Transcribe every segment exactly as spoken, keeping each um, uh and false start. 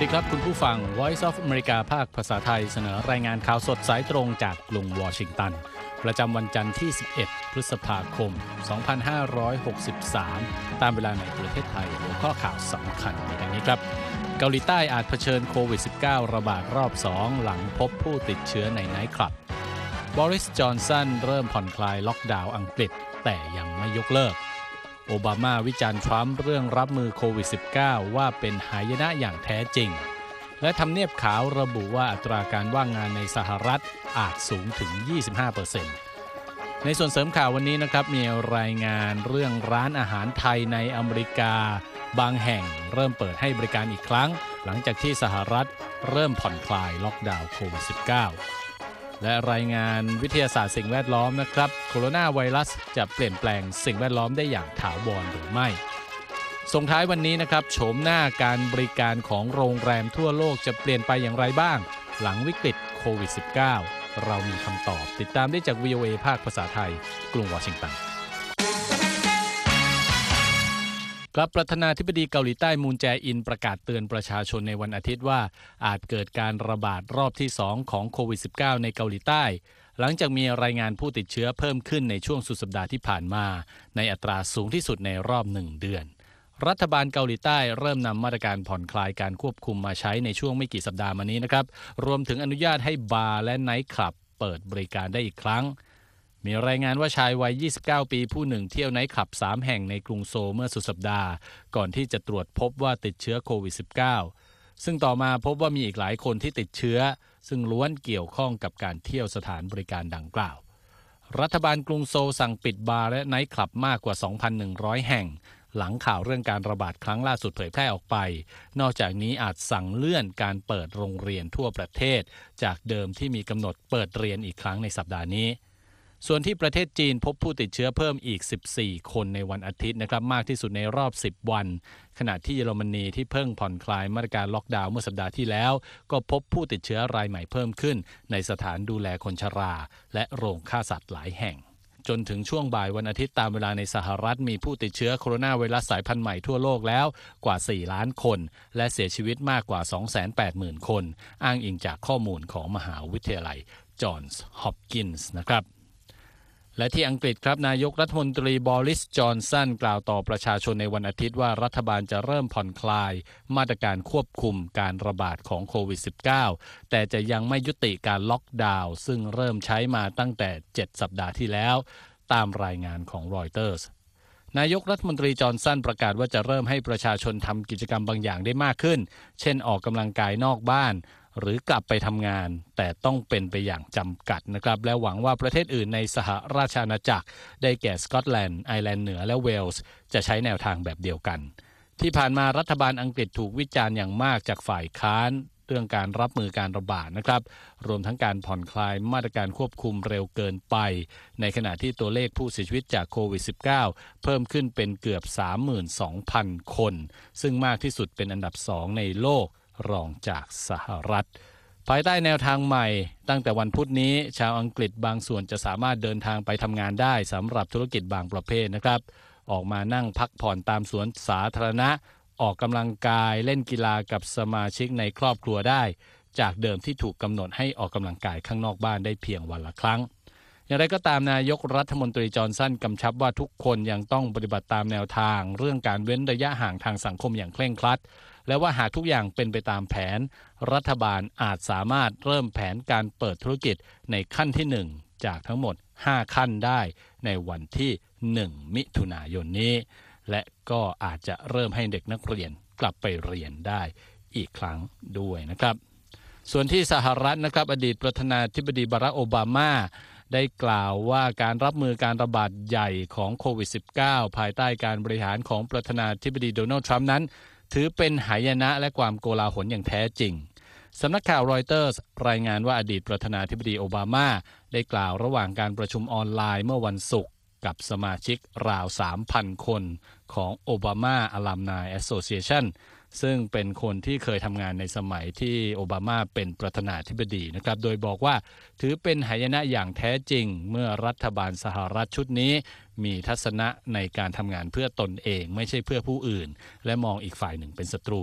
สดีครับคุณผู้ฟัง Voice of America ภาคภาษาไทยเสนอรายงานข่าวสดสายตรงจากกรุงวอชิงตันประจำวันจันทร์ที่สิบเอ็ดพฤษภาคมสองพันห้าร้อยหกสิบสามตามเวลาในประเทศไทยหัวข้อข่าวสำคัญมีดังนี้ครับเกาหลีใต้อาจเผชิญโควิด สิบเก้า ระบาดรอบสองหลังพบผู้ติดเชื้อในไนท์คลับบอริสจอนสันเริ่มผ่อนคลายล็อกดาวน์อังกฤษแต่ยังไม่ยกเลิกโอบามาวิจารณ์ทรัมป์เรื่องรับมือโควิด สิบเก้า ว่าเป็นหายนะอย่างแท้จริงและทำเนียบขาวระบุว่าอัตราการว่างงานในสหรัฐอาจสูงถึง ยี่สิบห้าเปอร์เซ็นต์ ในส่วนเสริมข่าววันนี้นะครับมีรายงานเรื่องร้านอาหารไทยในอเมริกาบางแห่งเริ่มเปิดให้บริการอีกครั้งหลังจากที่สหรัฐเริ่มผ่อนคลายล็อกดาวน์โควิด สิบเก้าและรายงานวิทยาศาสตร์สิ่งแวดล้อมนะครับโคโรนาไวรัสจะเปลี่ยนแปลงสิ่งแวดล้อมได้อย่างถาวรหรือไม่ส่งท้ายวันนี้นะครับโฉมหน้าการบริการของโรงแรมทั่วโลกจะเปลี่ยนไปอย่างไรบ้างหลังวิกฤตโควิด สิบเก้า เรามีคำตอบติดตามได้จาก วี โอ เอ ภาคภาษาไทยกรุงวอชิงตันครับประธานาธิบดีเกาหลีใต้มูนแจอินประกาศเตือนประชาชนในวันอาทิตย์ว่าอาจเกิดการระบาดรอบที่สองของโควิด สิบเก้า ในเกาหลีใต้หลังจากมีรายงานผู้ติดเชื้อเพิ่มขึ้นในช่วงสุดสัปดาห์ที่ผ่านมาในอัตราสูงที่สุดในรอบหนึ่งเดือนรัฐบาลเกาหลีใต้เริ่มนำมาตรการผ่อนคลายการควบคุมมาใช้ในช่วงไม่กี่สัปดาห์มานี้นะครับรวมถึงอนุญาตให้บาร์และไนท์คลับเปิดบริการได้อีกครั้งมีรายงานว่าชายวัยยี่สิบเก้าปีผู้หนึ่งเที่ยวไนท์คลับสามแห่งในกรุงโซลเมื่อสุดสัปดาห์ก่อนที่จะตรวจพบว่าติดเชื้อโควิด สิบเก้า ซึ่งต่อมาพบว่ามีอีกหลายคนที่ติดเชื้อซึ่งล้วนเกี่ยวข้องกับการเที่ยวสถานบริการดังกล่าวรัฐบาลกรุงโซลสั่งปิดบาร์และไนท์คลับมากกว่า สองพันหนึ่งร้อย แห่งหลังข่าวเรื่องการระบาดครั้งล่าสุดเผยแพร่ออกไปนอกจากนี้อาจสั่งเลื่อนการเปิดโรงเรียนทั่วประเทศจากเดิมที่มีกำหนดเปิดเรียนอีกครั้งในสัปดาห์นี้ส่วนที่ประเทศจีนพบผู้ติดเชื้อเพิ่มอีกสิบสี่คนในวันอาทิตย์นะครับมากที่สุดในรอบสิบวันขณะที่เยอรมนีที่เพิ่งผ่อนคลายมาตรการล็อกดาวน์เมื่อสัปดาห์ที่แล้วก็พบผู้ติดเชื้อรายใหม่เพิ่มขึ้นในสถานดูแลคนชราและโรงฆ่าสัตว์หลายแห่งจนถึงช่วงบ่ายวันอาทิตย์ตามเวลาในสหรัฐมีผู้ติดเชื้อโคโรนาไวรัสสายพันธุ์ใหม่ทั่วโลกแล้วกว่าสี่ล้านคนและเสียชีวิตมากกว่า สองแสนแปดหมื่น คนอ้างอิงจากข้อมูลของมหาวิทยาลัยจอห์นส์ฮอปกินส์นะครับและที่อังกฤษครับนายกรัฐมนตรีบอริสจอนสันกล่าวต่อประชาชนในวันอาทิตย์ว่ารัฐบาลจะเริ่มผ่อนคลายมาตรการควบคุมการระบาดของโควิด สิบเก้า แต่จะยังไม่ยุติการล็อกดาวน์ซึ่งเริ่มใช้มาตั้งแต่เจ็ดสัปดาห์ที่แล้วตามรายงานของรอยเตอร์สนายกรัฐมนตรีจอห์นสันประกาศว่าจะเริ่มให้ประชาชนทำกิจกรรมบางอย่างได้มากขึ้นเช่นออกกำลังกายนอกบ้านหรือกลับไปทำงานแต่ต้องเป็นไปอย่างจำกัดนะครับและหวังว่าประเทศอื่นในสหราชอาณาจักรได้แก่สกอตแลนด์ไอร์แลนด์เหนือและเวลส์จะใช้แนวทางแบบเดียวกันที่ผ่านมารัฐบาลอังกฤษถูกวิจารณ์อย่างมากจากฝ่ายค้านเรื่องการรับมือการระบาดนะครับรวมทั้งการผ่อนคลายมาตรการควบคุมเร็วเกินไปในขณะที่ตัวเลขผู้เสียชีวิตจากโควิด สิบเก้า เพิ่มขึ้นเป็นเกือบ สามหมื่นสองพัน คนซึ่งมากที่สุดเป็นอันดับสองในโลกรองจากสหรัฐภายใต้แนวทางใหม่ตั้งแต่วันพุธนี้ชาวอังกฤษบางส่วนจะสามารถเดินทางไปทำงานได้สำหรับธุรกิจบางประเภทนะครับออกมานั่งพักผ่อนตามสวนสาธารณะออกกำลังกายเล่นกีฬากับสมาชิกในครอบครัวได้จากเดิมที่ถูกกำหนดให้ออกกำลังกายข้างนอกบ้านได้เพียงวันละครั้งอย่างไรก็ตามนายกรัฐมนตรีจอห์นสันกำชับว่าทุกคนยังต้องปฏิบัติตามแนวทางเรื่องการเว้นระยะห่างทางสังคมอย่างเคร่งครัดและว่าหากทุกอย่างเป็นไปตามแผนรัฐบาลอาจสามารถเริ่มแผนการเปิดธุรกิจในขั้นที่หนึ่งจากทั้งหมดห้าขั้นได้ในวันที่หนึ่งมิถุนายนนี้และก็อาจจะเริ่มให้เด็กนักเรียนกลับไปเรียนได้อีกครั้งด้วยนะครับส่วนที่สหรัฐนะครับอดีตประธานาธิบดีบารักโอบามาได้กล่าวว่าการรับมือการระบาดใหญ่ของโควิด สิบเก้า ภายใต้การบริหารของประธานาธิบดีโดนัลด์ทรัมป์นั้นถือเป็นหายนะและความโกลาหลอย่างแท้จริงสำนักข่าวรอยเตอร์สรายงานว่าอดีตประธานาธิบดีโอบามาได้กล่าวระหว่างการประชุมออนไลน์เมื่อวันศุกร์กับสมาชิกราว สามพัน คนของ Obama Alumni Association ซึ่งเป็นคนที่เคยทำงานในสมัยที่โอบามาเป็นประธานาธิบดีนะครับโดยบอกว่าถือเป็นหายนะอย่างแท้จริงเมื่อรัฐบาลสหรัฐชุดนี้มีทัศนะในการทำงานเพื่อตนเองไม่ใช่เพื่อผู้อื่นและมองอีกฝ่ายหนึ่งเป็นศัตรู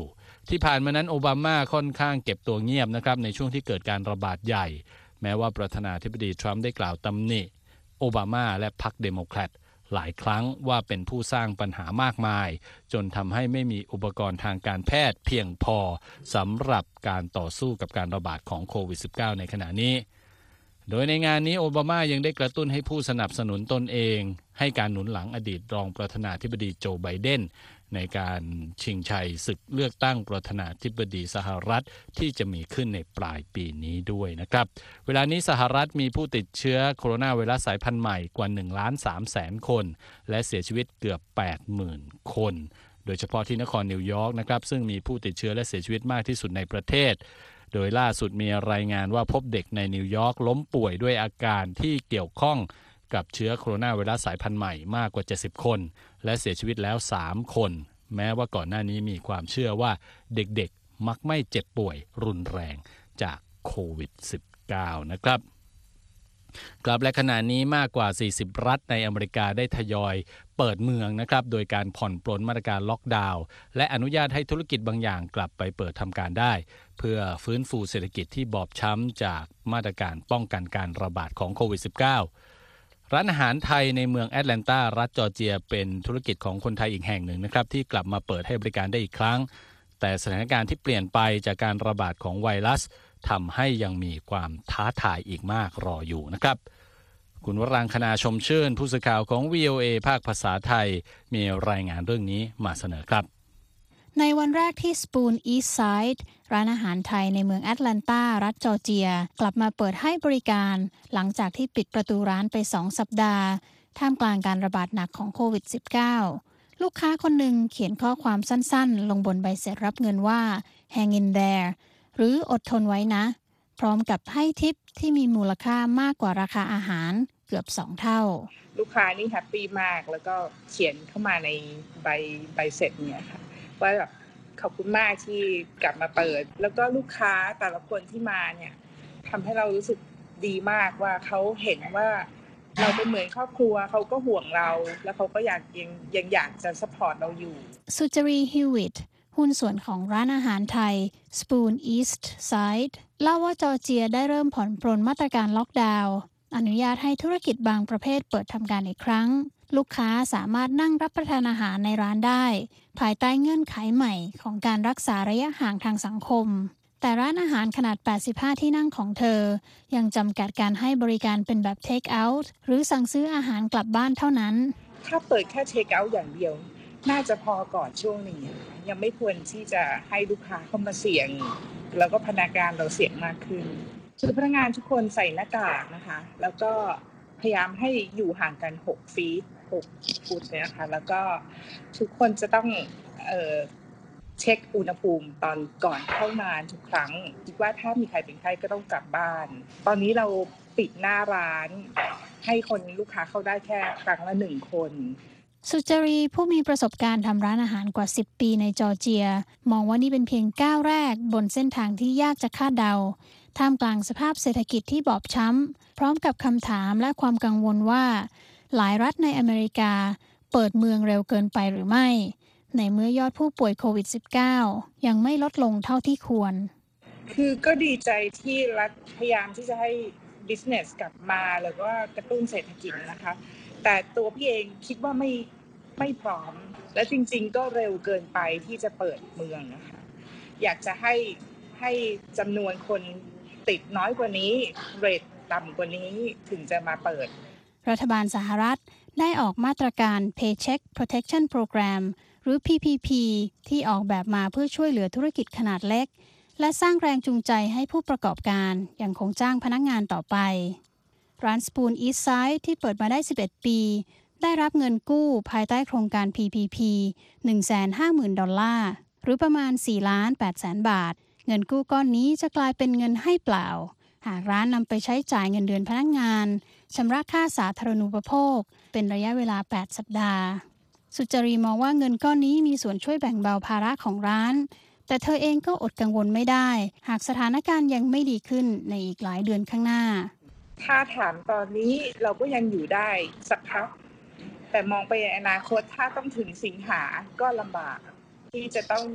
ที่ผ่านมานั้นโอบามาค่อนข้างเก็บตัวเงียบนะครับในช่วงที่เกิดการระบาดใหญ่แม้ว่าประธานาธิบดีทรัมป์ได้กล่าวตำหนิโอบามาและพรรคเดโมแครตหลายครั้งว่าเป็นผู้สร้างปัญหามากมายจนทำให้ไม่มีอุปกรณ์ทางการแพทย์เพียงพอสำหรับการต่อสู้กับการระบาดของโควิด สิบเก้า ในขณะนี้โดยในงานนี้โอบามายังได้กระตุ้นให้ผู้สนับสนุนตนเองให้การหนุนหลังอดีตรองประธานาธิบดีโจไบเดนในการชิงชัยศึกเลือกตั้งประธานาธิบดีสหรัฐที่จะมีขึ้นในปลายปีนี้ด้วยนะครับเวลานี้สหรัฐมีผู้ติดเชื้อโคโรนาไวรัสสายพันธุ์ใหม่กว่า หนึ่งล้านสามแสน คนและเสียชีวิตเกือบ แปดหมื่น คนโดยเฉพาะที่นครนิวยอร์กนะครับซึ่งมีผู้ติดเชื้อและเสียชีวิตมากที่สุดในประเทศโดยล่าสุดมีรายงานว่าพบเด็กในนิวยอร์กล้มป่วยด้วยอาการที่เกี่ยวข้องกับเชื้อโคโรนาไวรัสสายพันธุ์ใหม่มากกว่าเจ็ดสิบคนและเสียชีวิตแล้วสามคนแม้ว่าก่อนหน้านี้มีความเชื่อว่าเด็กๆมักไม่เจ็บป่วยรุนแรงจากโควิด สิบเก้า นะครับกลับและขณะนี้มากกว่า สี่สิบ รัฐในอเมริกาได้ทยอยเปิดเมืองนะครับโดยการผ่อนปลนมาตรการล็อกดาวน์และอนุญาตให้ธุรกิจบางอย่างกลับไปเปิดทำการได้เพื่อฟื้นฟูเศรษฐกิจที่บอบช้ำจากมาตรการป้องกันการระบาดของโควิด สิบเก้า ร้านอาหารไทยในเมืองแอตแลนตารัฐจอร์เจียเป็นธุรกิจของคนไทยอีกแห่งหนึ่งนะครับที่กลับมาเปิดให้บริการได้อีกครั้งแต่สถานการณ์ที่เปลี่ยนไปจากการระบาดของไวรัสทำให้ยังมีความท้าทายอีกมากรออยู่นะครับคุณวรังคณาชมชื่นผู้สื่อข่าวของ วี โอ เอ ภาคภาษาไทยมีรายงานเรื่องนี้มาเสนอครับในวันแรกที่ Spoon East Side ร้านอาหารไทยในเมืองแอตแลนตารัฐจอร์เจียกลับมาเปิดให้บริการหลังจากที่ปิดประตูร้านไปสองสัปดาห์ท่ามกลางการระบาดหนักของโควิด สิบเก้า ลูกค้าคนหนึ่งเขียนข้อความสั้นๆลงบนใบเสร็จรับเงินว่า Hang in there หรืออดทนไว้นะพร้อมกับให้ทิปที่มีมูลค่ามากกว่าราคาอาหารเกือบสองเท่าลูกค้านี่แฮปปี้มากแล้วก็เขียนเข้ามาในใบใบเสร็จเนี่ยค่ะว่าแบบขอบคุณมากที่กลับมาเปิดแล้วก็ลูกค้าแต่ละคนที่มาเนี่ยทำให้เรารู้สึกดีมากว่าเขาเห็นว่าเราเป็นเหมือนครอบครัวเขาก็ห่วงเราแล้วเขาก็อยากยังยังอยากจะซัพพอร์ตเราอยู่สุจรีฮิวิตหุ้นส่วนของร้านอาหารไทย Spoon East Side เล่าว่าจอร์เจียได้เริ่มผ่อนปรนมาตรการล็อกดาวน์อนุญาตให้ธุรกิจบางประเภทเปิดทำการอีกครั้งลูกค้าสามารถนั่งรับประทานอาหารในร้านได้ภายใต้เงื่อนไขใหม่ของการรักษาระยะห่างทางสังคมแต่ร้านอาหารขนาดแปดสิบห้าที่นั่งของเธอยังจำกัดการให้บริการเป็นแบบ Take Out หรือสั่งซื้ออาหารกลับบ้านเท่านั้นถ้าเปิดแค่ Take Out อย่างเดียวน่าจะพอก่อนช่วงนี้ยังไม่ควรที่จะให้ลูกค้าเข้ามาเสี่ยงแล้วก็พนักงานเราเสี่ยงมากขึ้นคือพนักงานทุกคนใส่หน้ากากนะคะแล้วก็พยายามให้อยู่ห่างกันหกฟีตหกฟุตเนี่ยนะคะแล้วก็ทุกคนจะต้องเอ่อเช็คอุณหภูมิตอนก่อนเข้างานทุกครั้งคิดว่าถ้ามีใครเป็นไข้ก็ต้องกลับบ้านตอนนี้เราปิดหน้าร้านให้คนลูกค้าเข้าได้แค่ครั้งละหนึ่งคนสุจรีผู้มีประสบการณ์ทำร้านอาหารกว่าสิบปีในจอร์เจียมองว่านี่เป็นเพียงก้าวแรกบนเส้นทางที่ยากจะคาดเดาท่ามกลางสภาพเศรษฐกิจที่บอบช้ำพร้อมกับคำถามและความกังวลว่าหลายรัฐในอเมริกาเปิดเมืองเร็วเกินไปหรือไม่ในเมื่อยอดผู้ป่วยโควิด สิบเก้า ยังไม่ลดลงเท่าที่ควรคือก็ดีใจที่รัฐพยายามที่จะให้ business กลับมาแล้วก็กระตุ้นเศรษฐกิจนะคะแต่ตัวพี่เองคิดว่าไม่ไม่พร้อมและจริงๆก็เร็วเกินไปที่จะเปิดเมืองนะคะอยากจะให้ให้จำนวนคนติดน้อยกว่านี้เรทต่ำกว่านี้ถึงจะมาเปิดรัฐบาลสหรัฐได้ออกมาตรการ Paycheck Protection Program หรือ พี พี พี ที่ออกแบบมาเพื่อช่วยเหลือธุรกิจขนาดเล็กและสร้างแรงจูงใจให้ผู้ประกอบการยังคงจ้างพนักงานต่อไปร้าน Spoon East Side ที่เปิดมาได้สิบเอ็ดปีได้รับเงินกู้ภายใต้โครงการ พี พี พี หนึ่งแสนห้าหมื่น ดอลลาร์หรือประมาณ สี่ล้านแปดแสน บาทเงินกู้ก้อนนี้จะกลายเป็นเงินให้เปล่าหากร้านนำไปใช้จ่ายเงินเดือนพนักงานชำระค่าสาธารณูปโภคเป็นระยะเวลาแปดสัปดาห์สุจรีมองว่าเงินก้อนนี้มีส่วนช่วยแบ่งเบาภาระของร้านแต่เธอเองก็อดกังวลไม่ได้หากสถานการณ์ยังไม่ดีขึ้นในอีกหลายเดือนข้างหน้าถ้าถามตอนนี้เราก็ยังอยู่ได้สักพักแต่มองไปในอนาคตถ้าต้องถึงสิงหาก็ลำบากที่จะต้อง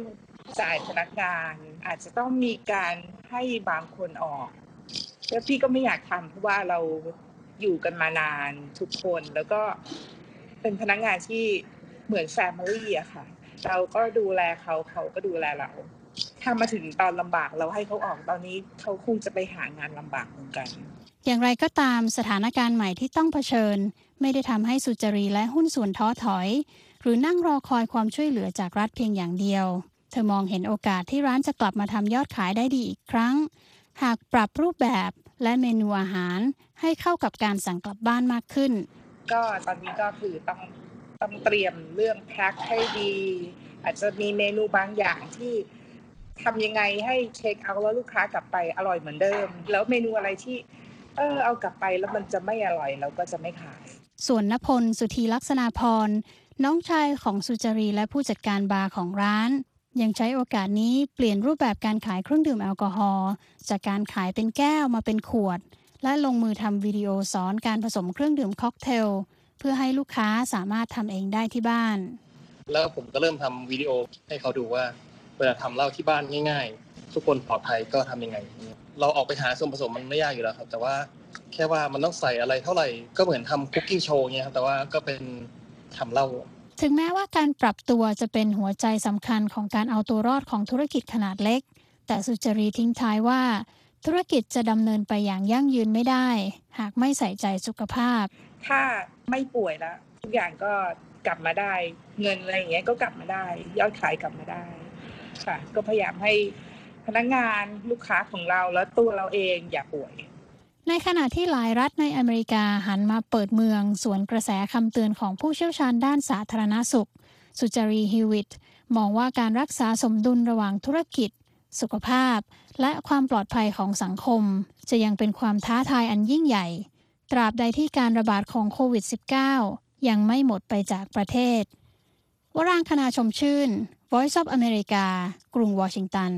จ่ายพนักงานอาจจะต้องมีการให้บางคนออกแล้วพี่ก็ไม่อยากทำเพราะว่าเราอยู่กันมานานทุกคนแล้วก็เป็นพนักงานที่เหมือนแฟมิลี่อะค่ะเราก็ดูแลเขาเขาก็ดูแลเราถ้ามาถึงตอนลำบากเราให้เขาออกตอนนี้เขาคงจะไปหางานลำบากเหมือนกันอย่างไรก็ตามสถานการณ์ใหม่ที่ต้องเผชิญไม่ได้ทำให้สุจรีและหุ้นส่วนท้อถอยหรือนั่งรอคอยความช่วยเหลือจากรัฐเพียงอย่างเดียวเธอมองเห็นโอกาสที่ร้านจะกลับมาทำยอดขายได้ดีอีกครั้งหากปรับรูปแบบและเมนูอาหารให้เข้ากับการสั่งกลับบ้านมากขึ้นก็ตอนนี้ก็คือต้องต้องเตรียมเรื่องแพ็คให้ดีอาจจะมีเมนูบางอย่างที่ทำยังไงให้เช็คเอาท์แล้วลูกค้ากลับไปอร่อยเหมือนเดิมแล้วเมนูอะไรที่เออเอากลับไปแล้วมันจะไม่อร่อยเราก็จะไม่ขายส่วนณพลสุธีลักษณาพรน้องชายของสุจรีและผู้จัดการบาร์ของร้านยังใช้โอกาสนี้เปลี่ยนรูปแบบการขายเครื่องดื่มแอลกอฮอล์จากการขายเป็นแก้วมาเป็นขวดและลงมือทำวิดีโอสอนการผสมเครื่องดื่มค็อกเทลเพื่อให้ลูกค้าสามารถทำเองได้ที่บ้านแล้วผมก็เริ่มทำวิดีโอให้เขาดูว่าเวลาทำเหล้าที่บ้านง่ายๆทุกคนปลอดภัยก็ทำยังไงเราออกไปหาส่วนผสมมันไม่ยากอยู่แล้วครับแต่ว่าแค่ว่ามันต้องใส่อะไรเท่าไหร่ก็เหมือนทำคุกกิ้งโชว์เงี้ยครับแต่ว่าก็เป็นทำเหล้าถึงแม้ว่าการปรับตัวจะเป็นหัวใจสำคัญของการเอาตัวรอดของธุรกิจขนาดเล็กแต่สุจรีทิ้งท้ายว่าธุรกิจจะดำเนินไปอย่างยั่งยืนไม่ได้หากไม่ใส่ใจสุขภาพถ้าไม่ป่วยแล้วทุกอย่างก็กลับมาได้เงินอะไรอย่างเงี้ยก็กลับมาได้ยอดขายกลับมาได้ค่ะก็พยายามให้พนักงานลูกค้าของเราและตัวเราเองอย่าป่วยในขณะที่หลายรัฐในอเมริกาหันมาเปิดเมืองสวนกระแสคำเตือนของผู้เชี่ยวชาญด้านสาธารณสุขสุจรีฮิวิตมองว่าการรักษาสมดุลระหว่างธุรกิจสุขภาพและความปลอดภัยของสังคมจะยังเป็นความท้าทายอันยิ่งใหญ่ตราบใดที่การระบาดของโควิด สิบเก้า ยังไม่หมดไปจากประเทศวรางคณาชมชื่น Voice of America กรุงวอชิงตัน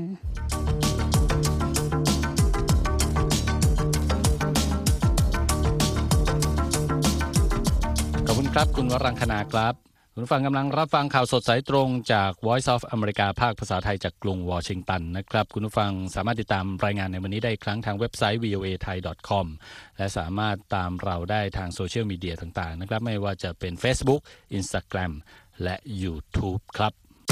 ขอบคุณครับคุณวรังคณาครับคุณผู้ฟังกำลังรับฟังข่าวสดสายตรงจาก Voice of America ภาคภาษาไทยจากกรุงวอชิงตันนะครับคุณผู้ฟังสามารถติดตามรายงานในวันนี้ได้อีกครั้งทางเว็บไซต์ วี โอ เอ ไทย ดอท คอม และสามารถตามเราได้ทางโซเชียลมีเดียต่างๆนะครับไม่ว่าจะเป็น Facebook Instagram และ YouTube ครับ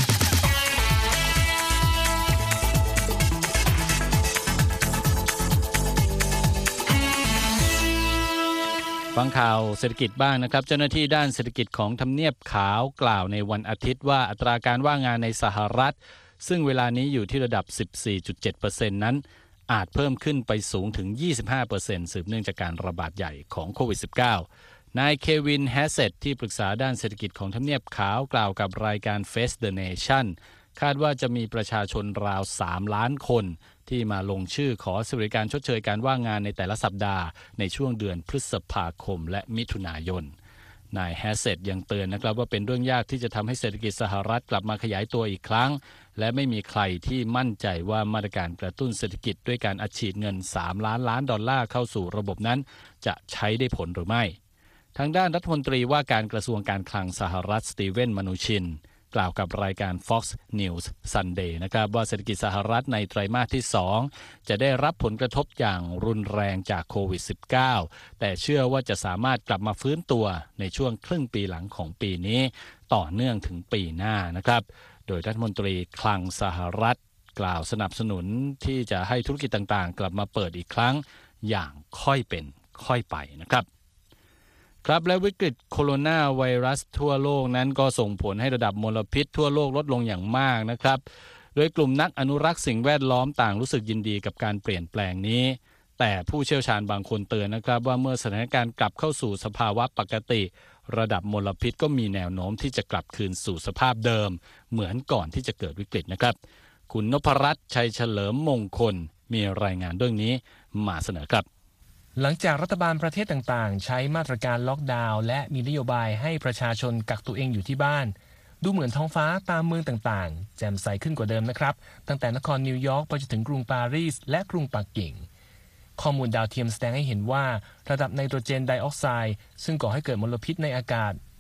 ฟังข่าวเศรษฐกิจบ้างนะครับเจ้าหน้าที่ด้านเศรษฐกิจของทำเนียบขาวกล่าวในวันอาทิตย์ว่าอัตราการว่างงานในสหรัฐซึ่งเวลานี้อยู่ที่ระดับ สิบสี่จุดเจ็ดเปอร์เซ็นต์ นั้นอาจเพิ่มขึ้นไปสูงถึง ยี่สิบห้าเปอร์เซ็นต์ สืบเนื่องจากการระบาดใหญ่ของโควิด สิบเก้า นายเควินแฮสเซตที่ปรึกษาด้านเศรษฐกิจของทำเนียบขาวกล่าวกับรายการ Face the Nation คาดว่าจะมีประชาชนราวสามล้านคนที่มาลงชื่อขอสวัสดิการชดเชยการว่างงานในแต่ละสัปดาห์ในช่วงเดือนพฤษภาคมและมิถุนายนนายแฮสเซตยังเตือนนะครับว่าเป็นเรื่องยากที่จะทำให้เศรษฐกิจสหรัฐกลับมาขยายตัวอีกครั้งและไม่มีใครที่มั่นใจว่ามาตรการกระตุ้นเศรษฐกิจด้วยการอัดฉีดเงินสามล้านล้านดอลลาร์เข้าสู่ระบบนั้นจะใช้ได้ผลหรือไม่ทางด้านรัฐมนตรีว่าการกระทรวงการคลังสหรัฐสตีเวนมนูชินกล่าวกับรายการ Fox News Sunday นะครับว่าเศรษฐกิจสหรัฐในไตรมาสที่สองจะได้รับผลกระทบอย่างรุนแรงจากโควิด สิบเก้า แต่เชื่อว่าจะสามารถกลับมาฟื้นตัวในช่วงครึ่งปีหลังของปีนี้ต่อเนื่องถึงปีหน้านะครับโดยรัฐมนตรีคลังสหรัฐกล่าวสนับสนุนที่จะให้ธุรกิจต่างๆกลับมาเปิดอีกครั้งอย่างค่อยเป็นค่อยไปนะครับครับและวิกฤตโคโรนาไวรัสทั่วโลกนั้นก็ส่งผลให้ระดับมลพิษทั่วโลกลดลงอย่างมากนะครับโดยกลุ่มนักอนุรักษ์สิ่งแวดล้อมต่างรู้สึกยินดีกับการเปลี่ยนแปลงนี้แต่ผู้เชี่ยวชาญบางคนเตือนนะครับว่าเมื่อสถานการณ์กลับเข้าสู่สภาวะปกติระดับมลพิษก็มีแนวโน้มที่จะกลับคืนสู่สภาพเดิมเหมือนก่อนที่จะเกิดวิกฤตนะครับคุณนพรัตน์ชัยเฉลิมมงคลมีรายงานเรื่องนี้มาเสนอครับหลังจากรัฐบาลประเทศต่างๆใช้มาตรการล็อกดาวน์และมีนโยบายให้ประชาชนกักตัวเองอยู่ที่บ้านดูเหมือนท้องฟ้าตามเมืองต่างๆแจ่มใสขึ้นกว่าเดิมนะครับตั้งแต่นครนิวยอร์กไปจนถึงกรุงปารีสและกรุงปักกิ่งข้อมูลดาวเทียมแสดงให้เห็นว่าระดับไนโตรเจนไดออกไซด์ซึ่งก่อให้เกิดมลพิษในอากาศ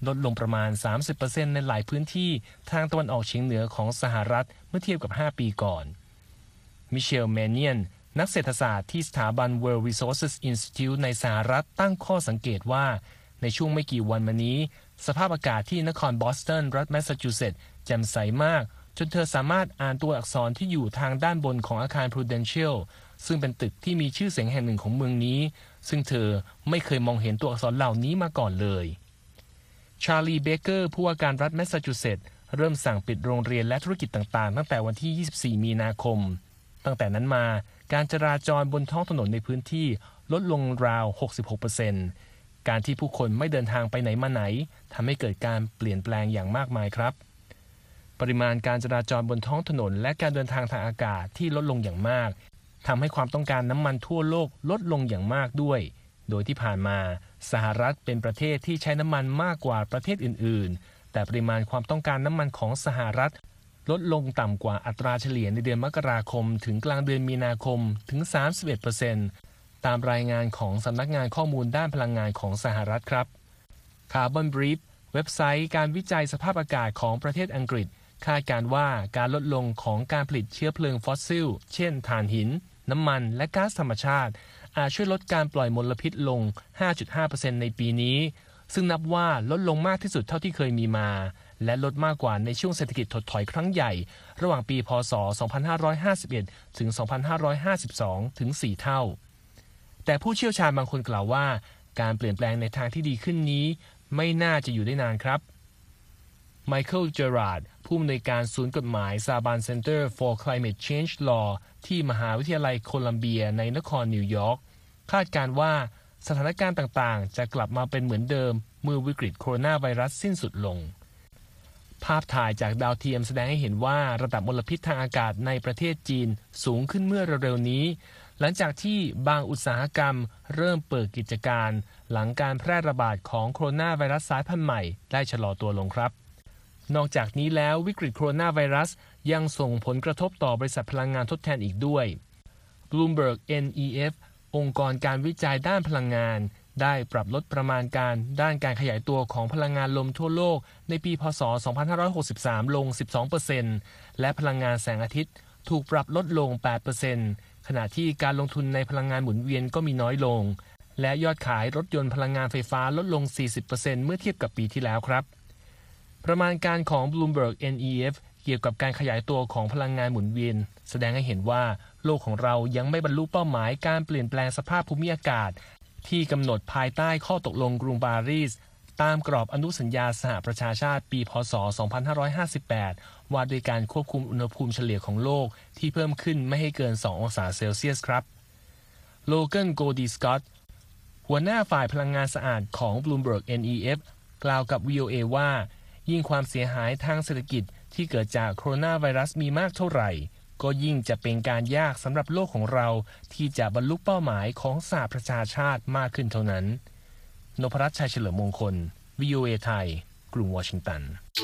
ลดลงประมาณ สามสิบเปอร์เซ็นต์ ในหลายพื้นที่ทางตะวันออกเฉียงเหนือของสหรัฐเมื่อเทียบกับห้าปีก่อนมิเชล แมนเนียนนักเศรษฐศาสตร์ที่สถาบัน World Resources Institute ในสหรัฐตั้งข้อสังเกตว่าในช่วงไม่กี่วันมานี้สภาพอากาศที่นครบอสตันรัฐแมสซาชูเซตส์แจ่มใสมากจนเธอสามารถอ่านตัวอักษรที่อยู่ทางด้านบนของอาคาร Prudential ซึ่งเป็นตึกที่มีชื่อเสียงแห่งหนึ่งของเมืองนี้ซึ่งเธอไม่เคยมองเห็นตัวอักษรเหล่านี้มาก่อนเลยชาร์ลีเบเกอร์ผู้ว่าการรัฐแมสซาชูเซตส์เริ่มสั่งปิดโรงเรียนและธุรกิจต่างๆตั้งแต่วันที่ยี่สิบสี่มีนาคมตั้งแต่นั้นมาการจราจรบนท้องถนนในพื้นที่ลดลงราว หกสิบหกเปอร์เซ็นต์ การที่ผู้คนไม่เดินทางไปไหนมาไหนทำให้เกิดการเปลี่ยนแปลงอย่างมากมายครับปริมาณการจราจรบนท้องถนนและการเดินทางทางอากาศที่ลดลงอย่างมากทำให้ความต้องการน้ำมันทั่วโลกลดลงอย่างมากด้วยโดยที่ผ่านมาสหรัฐเป็นประเทศที่ใช้น้ำมันมากกว่าประเทศอื่นๆแต่ปริมาณความต้องการน้ำมันของสหรัฐลดลงต่ำกว่าอัตราเฉลี่ยในเดือนมกราคมถึงกลางเดือนมีนาคมถึง สามสิบเอ็ดเปอร์เซ็นต์ ตามรายงานของสำนักงานข้อมูลด้านพลังงานของสหรัฐครับ Carbon Brief เว็บไซต์การวิจัยสภาพอากาศของประเทศอังกฤษคาดการณ์ว่าการลดลงของการผลิตเชื้อเพลิงฟอสซิลเช่นถ่านหินน้ำมันและก๊าซธรรมชาติอาจช่วยลดการปล่อยมลพิษลง ห้าจุดห้าเปอร์เซ็นต์ ในปีนี้ซึ่งนับว่าลดลงมากที่สุดเท่าที่เคยมีมาและลดมากกว่าในช่วงเศรษฐกิจถดถอยครั้งใหญ่ระหว่างปีพ.ศ. สองพันห้าร้อยห้าสิบเอ็ด ถึง สองพันห้าร้อยห้าสิบสอง ถึง สี่ เท่าแต่ผู้เชี่ยวชาญบางคนกล่าวว่าการเปลี่ยนแปลงในทางที่ดีขึ้นนี้ไม่น่าจะอยู่ได้นานครับไมเคิล เจอราร์ดผู้อำนวยการศูนย์กฎหมาย Saban Center for Climate Change Law ที่มหาวิทยาลัยโคลัมเบียในนครนิวยอร์กคาดการณ์ว่าสถานการณ์ต่างๆจะกลับมาเป็นเหมือนเดิมเมื่อวิกฤตโคโรนาไวรัสสิ้นสุดลงภาพถ่ายจากดาวเทียมแสดงให้เห็นว่าระดับมลพิษทางอากาศในประเทศจีนสูงขึ้นเมื่อเร็วๆนี้หลังจากที่บางอุตสาหกรรมเริ่มเปิดกิจการหลังการแพร่ระบาดของโคโรนาไวรัสสายพันธุ์ใหม่ได้ชะลอตัวลงครับนอกจากนี้แล้ววิกฤตโคโรนาไวรัสยังส่งผลกระทบต่อบริษัทพลังงานทดแทนอีกด้วย Bloomberg เอ็น อี เอฟ องค์กรการวิจัยด้านพลังงานได้ปรับลดประมาณการด้านการขยายตัวของพลังงานลมทั่วโลกในปีพ.ศ. สองพันห้าร้อยหกสิบสาม ลง สิบสองเปอร์เซ็นต์ และพลังงานแสงอาทิตย์ถูกปรับลดลง แปดเปอร์เซ็นต์ ขณะที่การลงทุนในพลังงานหมุนเวียนก็มีน้อยลงและยอดขายรถยนต์พลังงานไฟฟ้าลดลง สี่สิบเปอร์เซ็นต์ เมื่อเทียบกับปีที่แล้วครับประมาณการของ Bloomberg เอ็น อี เอฟ เกี่ยวกับการขยายตัวของพลังงานหมุนเวียนแสดงให้เห็นว่าโลกของเรายังไม่บรรลุเป้าหมายการเปลี่ยนแปลงสภาพภูมิอากาศที่กำหนดภายใต้ข้อตกลงกรุงปารีสตามกรอบอนุสัญญาสหประชาชาติปีพ.ศ. สองพันห้าร้อยห้าสิบแปดว่าด้วยการควบคุมอุณหภูมิเฉลี่ยของโลกที่เพิ่มขึ้นไม่ให้เกินสององศาเซลเซียสครับโลแกน โกลดีสกอตต์หัวหน้าฝ่ายพลังงานสะอาดของ Bloomberg เอ็น อี เอฟ กล่าวกับ วี โอ เอ ว่ายิ่งความเสียหายทางเศรษฐกิจที่เกิดจากโคโรนาไวรัสมีมากเท่าไหร่ก็ยิ่งจะเป็นการยากสำหรับโลกของเราที่จะบรรลุเป้าหมายของสหประชาชาติมากขึ้นเท่านั้นนพรัตน์ ชัยเฉลิมมงคล วี โอ เอ ไทยกรุงวอชิงตัน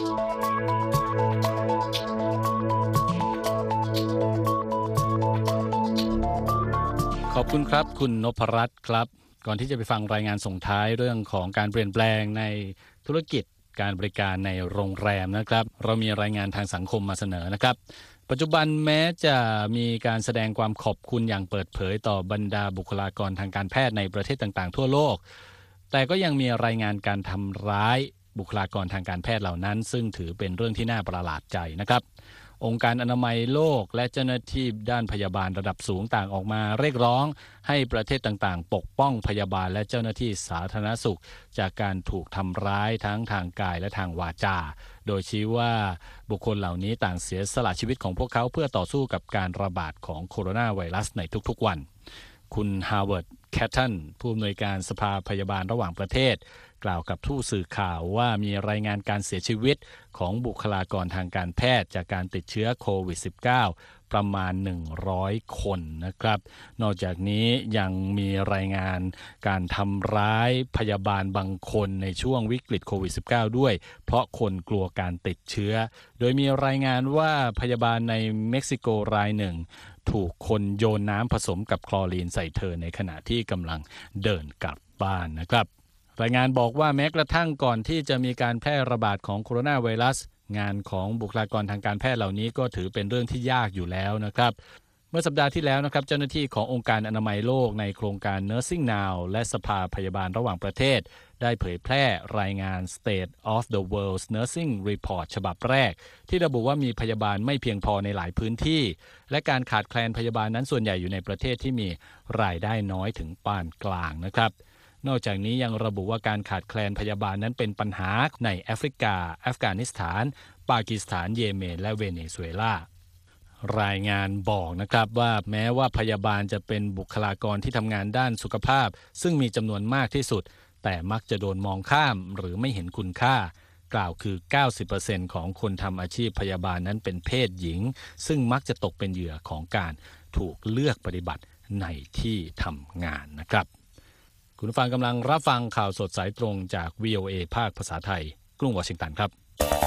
ขอบคุณครับคุณนพรัตน์ครับก่อนที่จะไปฟังรายงานส่งท้ายเรื่องของการเปลี่ยนแปลงในธุรกิจการบริการในโรงแรมนะครับเรามีรายงานทางสังคมมาเสนอนะครับปัจจุบันแม้จะมีการแสดงความขอบคุณอย่างเปิดเผยต่อบรรดาบุคลากรทางการแพทย์ในประเทศต่างๆทั่วโลกแต่ก็ยังมีรายงานการทำร้ายบุคลากรทางการแพทย์เหล่านั้นซึ่งถือเป็นเรื่องที่น่าประหลาดใจนะครับองค์การอนามัยโลกและเจ้าหน้าที่ด้านพยาบาลระดับสูงต่างออกมาเรียกร้องให้ประเทศต่างๆปกป้องพยาบาลและเจ้าหน้าที่สาธารณสุขจากการถูกทำร้ายทั้งทางกายและทางวาจาโดยชี้ว่าบุคคลเหล่านี้ต่างเสียสละชีวิตของพวกเขาเพื่อต่อสู้กับการระบาดของโคโรนาไวรัสในทุกๆวันคุณฮาร์วาร์ด แคทตันผู้อำนวยการสภาพยาบาลระหว่างประเทศกล่าวกับผู้สื่อข่าวว่ามีรายงานการเสียชีวิตของบุคลากรทางการแพทย์จากการติดเชื้อโควิด สิบเก้า ประมาณหนึ่งร้อยคนนะครับนอกจากนี้ยังมีรายงานการทำร้ายพยาบาลบางคนในช่วงวิกฤตโควิด สิบเก้า ด้วยเพราะคนกลัวการติดเชื้อโดยมีรายงานว่าพยาบาลในเม็กซิโกรายหนึ่งถูกคนโยนน้ำผสมกับคลอรีนใส่เธอในขณะที่กำลังเดินกลับบ้านนะครับรายงานบอกว่าแม้กระทั่งก่อนที่จะมีการแพร่ระบาดของโคโรนาไวรัสงานของบุคลากรทางการแพทย์เหล่านี้ก็ถือเป็นเรื่องที่ยากอยู่แล้วนะครับเมื่อสัปดาห์ที่แล้วนะครับเจ้าหน้าที่ขององค์การอนามัยโลกในโครงการ Nursing Now และสภาพยาบาลระหว่างประเทศได้เผยแพร่รายงาน State of the World's Nursing Report ฉบับแรกที่ระบุว่ามีพยาบาลไม่เพียงพอในหลายพื้นที่และการขาดแคลนพยาบาลนั้นส่วนใหญ่อยู่ในประเทศที่มีรายได้น้อยถึงปานกลางนะครับนอกจากนี้ยังระบุว่าการขาดแคลนพยาบาลนั้นเป็นปัญหาในแอฟริกาอัฟกานิสถานปากีสถานเยเมนและเวเนซุเอลารายงานบอกนะครับว่าแม้ว่าพยาบาลจะเป็นบุคลากรที่ทำงานด้านสุขภาพซึ่งมีจำนวนมากที่สุดแต่มักจะโดนมองข้ามหรือไม่เห็นคุณค่ากล่าวคือ เก้าสิบเปอร์เซ็นต์ ของคนทำอาชีพพยาบาลนั้นเป็นเพศหญิงซึ่งมักจะตกเป็นเหยื่อของการถูกเลือกปฏิบัติในที่ทำงานนะครับคุณผู้ฟังกำลังรับฟังข่าวสดสายตรงจาก วี โอ เอ ภาคภาษาไทยกรุงวอชิงตันครับ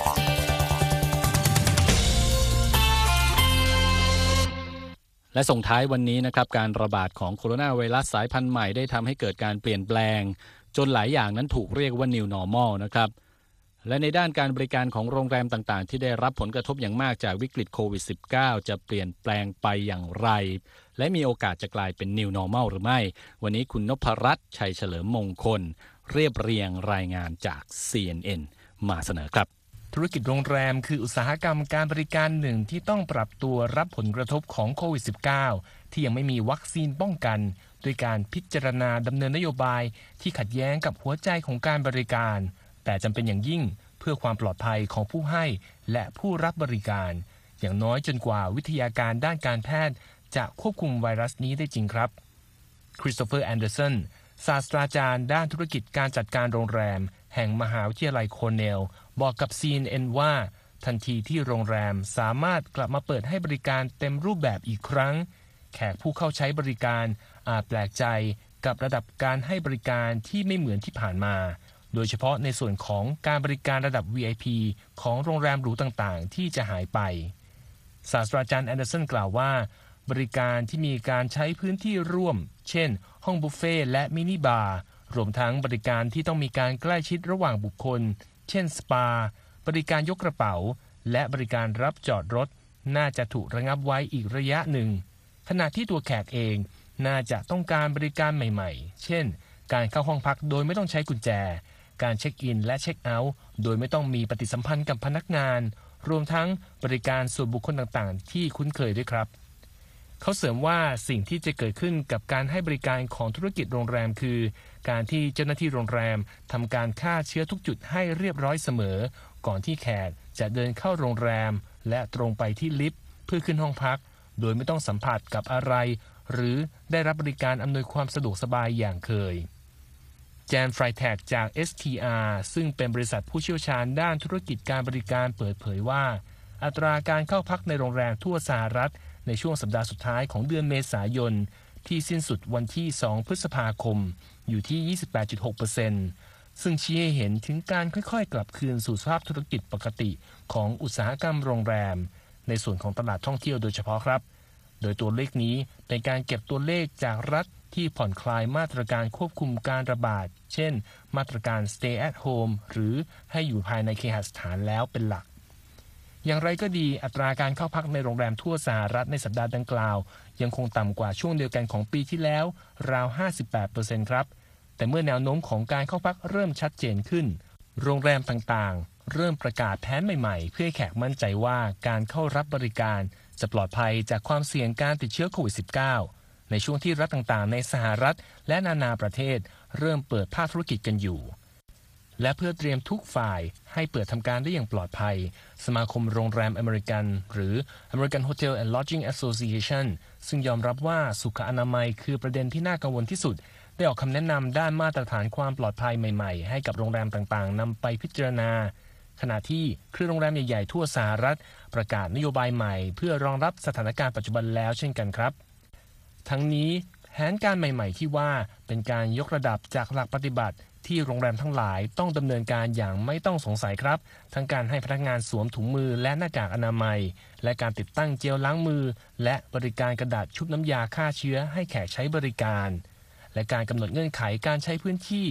และส่งท้ายวันนี้นะครับการระบาดของโคโรนาไวรัสสายพันธุ์ใหม่ได้ทำให้เกิดการเปลี่ยนแปลงจนหลายอย่างนั้นถูกเรียกว่า New Normal นะครับและในด้านการบริการของโรงแรมต่างๆที่ได้รับผลกระทบอย่างมากจากวิกฤตโควิด สิบเก้า จะเปลี่ยนแปลงไปอย่างไรและมีโอกาสจะกลายเป็น New Normal หรือไม่วันนี้คุณนพรัตน์ชัยเฉลิมมงคลเรียบเรียงรายงานจาก ซี เอ็น เอ็น มาเสนอครับธุรกิจโรงแรมคืออุตสาหกรรมการบริการหนึ่งที่ต้องปรับตัวรับผลกระทบของโควิด สิบเก้า ที่ยังไม่มีวัคซีนป้องกันด้วยการพิจารณาดำเนินนโยบายที่ขัดแย้งกับหัวใจของการบริการแต่จำเป็นอย่างยิ่งเพื่อความปลอดภัยของผู้ให้และผู้รับบริการอย่างน้อยจนกว่าวิทยาการด้านการแพทย์จะควบคุมไวรัสนี้ได้จริงครับคริสโตเฟอร์แอนเดอร์สันศาสตราจารย์ด้านธุรกิจการจัดการโรงแรมแห่งมหาวิทยาลัยโคเนลบอกกับ ซี เอ็น เอ็น ว่าทันทีที่โรงแรมสามารถกลับมาเปิดให้บริการเต็มรูปแบบอีกครั้งแขกผู้เข้าใช้บริการอาจแปลกใจกับระดับการให้บริการที่ไม่เหมือนที่ผ่านมาโดยเฉพาะในส่วนของการบริการระดับ วี ไอ พี ของโรงแรมหรูต่างๆที่จะหายไปศาสตราจารย์แอนเดอร์สันกล่าวว่าบริการที่มีการใช้พื้นที่ร่วมเช่นห้องบุฟเฟ่และมินิบาร์รวมทั้งบริการที่ต้องมีการใกล้ชิดระหว่างบุคคลเช่นสปาบริการยกกระเป๋าและบริการรับจอดรถน่าจะถูกระงับไว้อีกระยะหนึ่งขณะที่ตัวแขกเองน่าจะต้องการบริการใหม่ๆเช่นการเข้าห้องพักโดยไม่ต้องใช้กุญแจการเช็คอินและเช็คเอาท์โดยไม่ต้องมีปฏิสัมพันธ์กับพนักงานรวมทั้งบริการส่วนบุคคลต่างๆที่คุ้นเคยด้วยครับเขาเสริมว่าสิ่งที่จะเกิดขึ้นกับการให้บริการของธุรกิจโรงแรมคือการที่เจ้าหน้าที่โรงแรมทำการฆ่าเชื้อทุกจุดให้เรียบร้อยเสมอก่อนที่แขกจะเดินเข้าโรงแรมและตรงไปที่ลิฟต์เพื่อขึ้นห้องพักโดยไม่ต้องสัมผัสกับอะไรหรือได้รับบริการอำนวยความสะดวกสบายอย่างเคยแจนไฟแท็กจาก เอส ที อาร์ ซึ่งเป็นบริษัทผู้เชี่ยวชาญด้านธุรกิจการบริการเปิดเผยว่าอัตราการเข้าพักในโรงแรมทั่วสหรัฐในช่วงสัปดาห์สุดท้ายของเดือนเมษายนที่สิ้นสุดวันที่สองพฤษภาคมอยู่ที่ ยี่สิบแปดจุดหกเปอร์เซ็นต์ ซึ่งชี้ให้เห็นถึงการค่อยๆกลับคืนสู่สภาพธุรกิจปกติของอุตสาหกรรมโรงแรมในส่วนของตลาดท่องเที่ยวโดยเฉพาะครับโดยตัวเลขนี้เป็นการเก็บตัวเลขจากรัฐที่ผ่อนคลายมาตรการควบคุมการระบาดเช่นมาตรการ Stay at Home หรือให้อยู่ภายในเคหสถานแล้วเป็นหลักอย่างไรก็ดีอัตราการเข้าพักในโรงแรมทั่วสหรัฐในสัปดาห์ดังกล่าวยังคงต่ำกว่าช่วงเดียวกันของปีที่แล้วราว ห้าสิบแปดเปอร์เซ็นต์ ครับแต่เมื่อแนวโน้มของการเข้าพักเริ่มชัดเจนขึ้นโรงแรมต่างๆเริ่มประกาศแผนใหม่ๆเพื่อให้แขกมั่นใจว่าการเข้ารับบริการจะปลอดภัยจากความเสี่ยงการติดเชื้อโควิด สิบเก้า ในช่วงที่รัฐต่างๆในสหรัฐและนานาประเทศเริ่มเปิดภาคธุรกิจกันอยู่และเพื่อเตรียมทุกฝ่ายให้เปิดทำการได้อย่างปลอดภัยสมาคมโรงแรมอเมริกันหรือ American Hotel and Lodging Association ซึ่งยอมรับว่าสุขอนามัยคือประเด็นที่น่ากังวลที่สุดได้ออกคำแนะนำด้านมาตรฐานความปลอดภัยใหม่ๆให้กับโรงแรมต่างๆนำไปพิจารณาขณะที่เครือโรงแรมใหญ่ๆทั่วสหรัฐประกาศนโยบายใหม่เพื่อรองรับสถานการณ์ปัจจุบันแล้วเช่นกันครับทั้งนี้แผนการใหม่ๆที่ว่าเป็นการยกระดับจากหลักปฏิบัติที่โรงแรมทั้งหลายต้องดำเนินการอย่างไม่ต้องสงสัยครับทั้งการให้พนักงานสวมถุงมือและหน้ากากอนามัยและการติดตั้งเจลล้างมือและบริการกระดาษชุบน้ำยาฆ่าเชื้อให้แขกใช้บริการและการกำหนดเงื่อนไขการใช้พื้นที่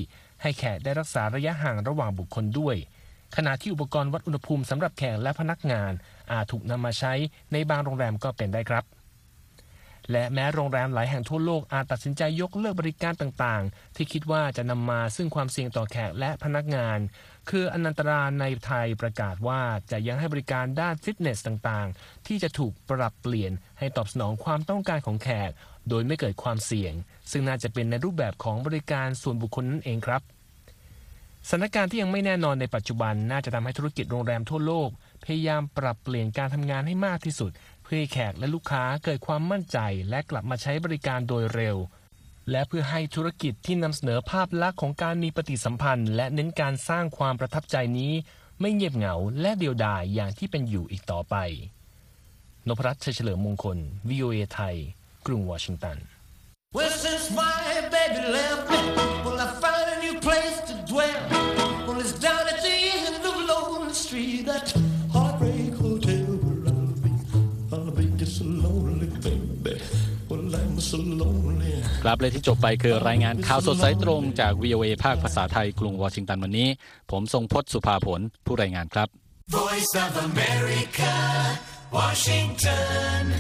ให้แขกได้รักษาระยะห่างระหว่างบุคคลด้วยขณะที่อุปกรณ์วัดอุณหภูมิสำหรับแขกและพนักงานอาจถูกนำมาใช้ในบางโรงแรมก็เป็นได้ครับและแม้โรงแรมหลายแห่งทั่วโลกอาจตัดสินใจยกเลิกบริการต่างๆที่คิดว่าจะนำมาซึ่งความเสี่ยงต่อแขกและพนักงานคืออนันตราในไทยประกาศว่าจะยังให้บริการด้านฟิตเนสต่างๆที่จะถูกปรับเปลี่ยนให้ตอบสนองความต้องการของแขกโดยไม่เกิดความเสี่ยงซึ่งน่าจะเป็นในรูปแบบของบริการส่วนบุคคลนั่นเองครับสถานการณ์ที่ยังไม่แน่นอนในปัจจุบันน่าจะทำให้ธุรกิจโรงแรมทั่วโลกพยายามปรับเปลี่ยนการทำงานให้มากที่สุดเพื่อให้แขกและลูกค้าเกิดความมั่นใจและกลับมาใช้บริการโดยเร็วและเพื่อให้ธุรกิจที่นำเสนอภาพลักษณ์ของการมีปฏิสัมพันธ์และเน้นการสร้างความประทับใจนี้ไม่เงียบเหงาและเดียวดายอย่างที่เป็นอยู่อีกต่อไปนพรัตน์ ชัยเฉลิมมงคล วี โอ เอ ไทยกรุงวอชิงตัน Well, since my baby left me, well, I found a new place to dwell. Well, it's down at the end of Lonely Street, that heartbreak hotel where I'll be. I'll be just so lonely, baby. Well, I'm so lonely. ครับและที่จบไปคือรายงานข่าวสดสายตรงจาก วี โอ เอ ภาคภาษาไทยกรุงวอชิงตันวันนี้ผมทรงพจน์สุภาผลผู้รายงานครับ Voice of America, Washington.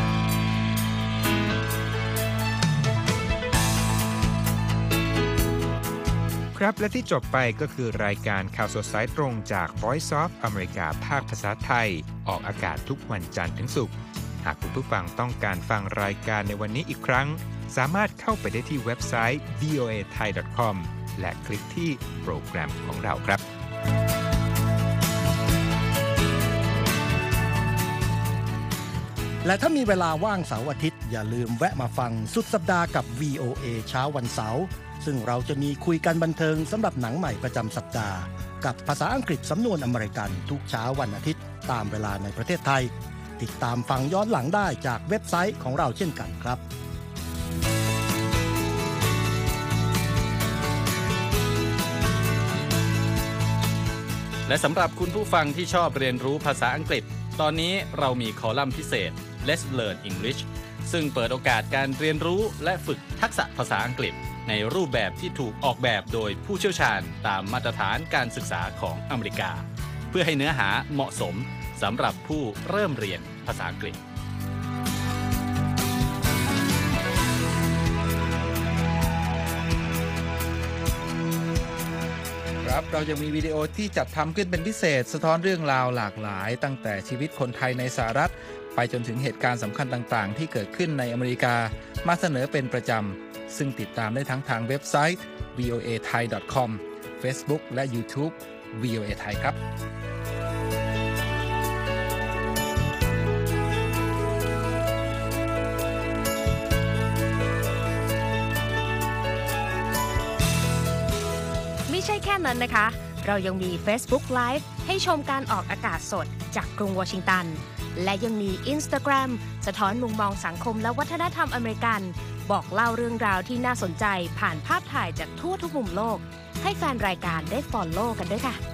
ครับและที่จบไปก็คือรายการข่าวสดสายตรงจาก Voice of America ภาคภาษาไทยออกอากาศทุกวันจันทร์ถึงศุกร์หากคุณผู้ฟังต้องการฟังรายการในวันนี้อีกครั้งสามารถเข้าไปได้ที่เว็บไซต์ วี โอ เอ ไทย ดอท คอม และคลิกที่โปรแกรมของเราครับและถ้ามีเวลาว่างเสาร์อาทิตย์อย่าลืมแวะมาฟังสุดสัปดาห์กับ วี โอ เอ เช้าวันเสาร์ซึ่งเราจะมีคุยกันบันเทิงสำหรับหนังใหม่ประจำสัปดาห์กับภาษาอังกฤษสำนวนอเมริกันทุกเช้าวันอาทิตย์ตามเวลาในประเทศไทยติดตามฟังย้อนหลังได้จากเว็บไซต์ของเราเช่นกันครับและสำหรับคุณผู้ฟังที่ชอบเรียนรู้ภาษาอังกฤษตอนนี้เรามีคอลัมน์พิเศษ Let's Learn English ซึ่งเปิดโอกาสการเรียนรู้และฝึกทักษะภาษาอังกฤษในรูปแบบที่ถูกออกแบบโดยผู้เชี่ยวชาญตามมาตรฐานการศึกษาของอเมริกาเพื่อให้เนื้อหาเหมาะสมสำหรับผู้เริ่มเรียนภาษาอังกฤษครับเรายังมีวิดีโอที่จัดทำขึ้นเป็นพิเศษสะท้อนเรื่องราวหลากหลายตั้งแต่ชีวิตคนไทยในสหรัฐไปจนถึงเหตุการณ์สำคัญต่างๆที่เกิดขึ้นในอเมริกามาเสนอเป็นประจำซึ่งติดตามได้ทั้งทางเว็บไซต์ วี โอ เอ ไทย ดอท คอม Facebook และ YouTube วี โอ เอ ไทยครับไม่ใช่แค่นั้นนะคะเรายังมี Facebook Live ให้ชมการออกอากาศสดจากกรุงวอชิงตันและยังมี Instagram สะท้อนมุมมองสังคมและวัฒนธรรมอเมริกันบอกเล่าเรื่องราวที่น่าสนใจผ่านภาพถ่ายจากทั่วทุกมุมโลกให้แฟนรายการได้ follow กันด้วยค่ะ